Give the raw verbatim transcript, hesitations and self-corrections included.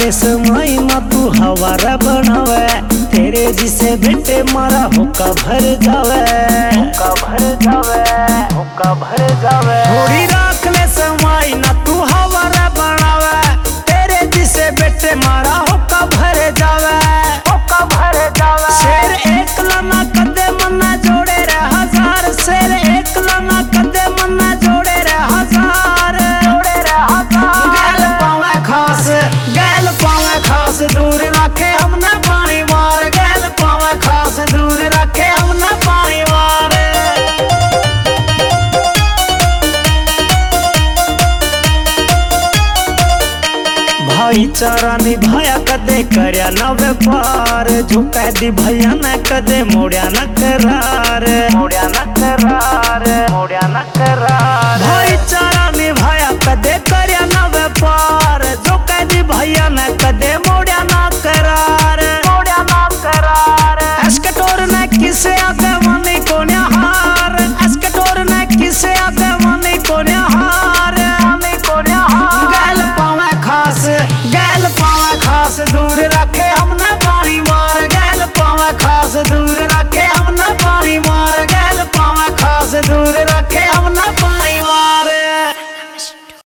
राखले समय मा तू हवारा बनावे, तेरे जिसे बेटे मारा होका भर जावे, होका भर जावे, होका भर जावे। थोड़ी राखले समय ना तू हवारा बनावे, तेरे जिसे बेटे मारा होका भर जावे, होका भर जावे। शेर एक लाना कदे मन्ना जोड़े रे हजार, शेर एक लाना कदे मन्ना जोड़े रे हजार, जोड़े रे हजार। गैल पावे खास, गैल पावे खास दूर रखे हमने पानी मार, गैल पावे खास दूर रखे हमने पानी मार। भाईचारा निभाया कदे करया न व्यापार, जो कह दी भैया न कदे मोड़या न करार, मोड़या न करार, मोड़या न करार। भाईचारा निभाया कदे करया न व्यापार, जो कह दी भैया न कदे